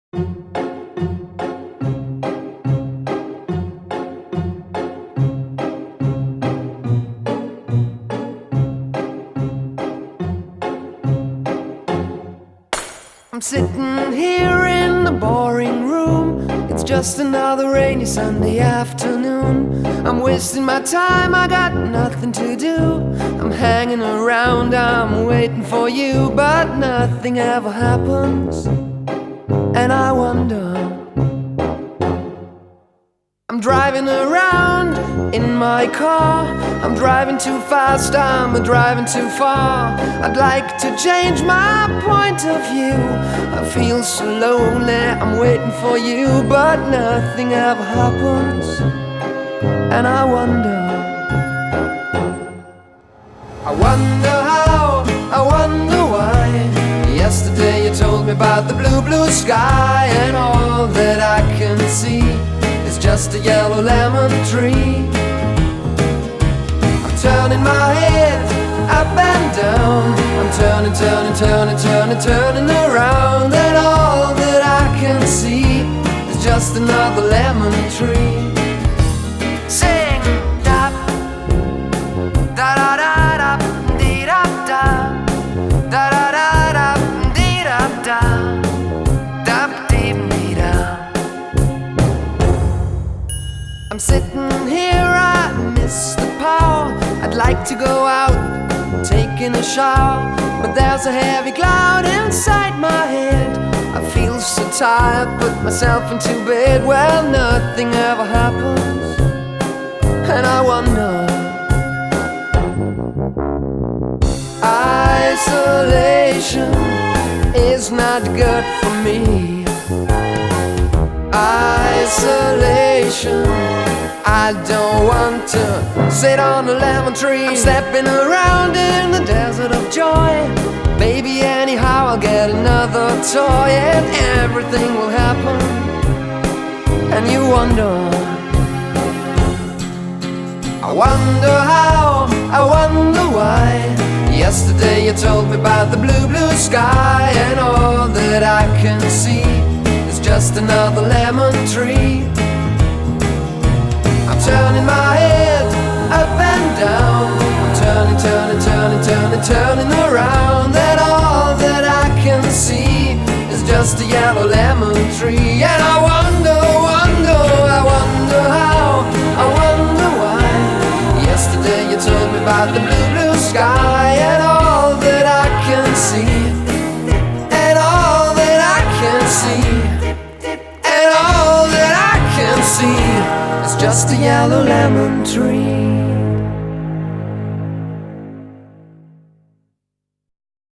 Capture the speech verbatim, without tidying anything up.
I'm sitting here in the boring room. It's just another rainy Sunday afternoon. I'm wasting my time, I got nothing to do. I'm hanging around, I'm waiting for you, but nothing ever happens. And I wonder, I'm driving around in my car. I'm driving too fast, I'm driving too far. I'd like to change my point of view. I feel so lonely, I'm waiting for you, but nothing ever happens. And I wonder, I wonder how, I wonder why. Yesterday you told me about the blue, blue sky, and all that I can see is just a yellow lemon tree. I'm turning my head up and down. I'm turning, turning, turning, turning, turning around, and all that I can see is just another lemon tree. Sing da da da da da dee da da da da da da dee da da da dee dee da. I'm sitting here, I miss the power. I'd like to go out, taking a shower, but there's a heavy cloud inside my head. I feel so tired, put myself into bed. Well, nothing ever happens, and I wonder, isolation is not good for me. Isolation, I don't want to sit on a lemon tree. I'm stepping around in the desert of joy. Maybe anyhow I'll get another toy, and everything will happen. And you wonder, I wonder how, I wonder why. Yesterday you told me about the blue, blue sky, and all that I can see is just another lemon tree. I'm turning my head up and down. I'm turning, turning, turning, turning, turning around, and all that I can see is just a yellow lemon tree. And I wonder, wonder, I wonder how, I wonder why. Yesterday you told me about the blue, blue sky, and all that I can see, and all that I can see, and all that I can see, it's just a yellow lemon tree.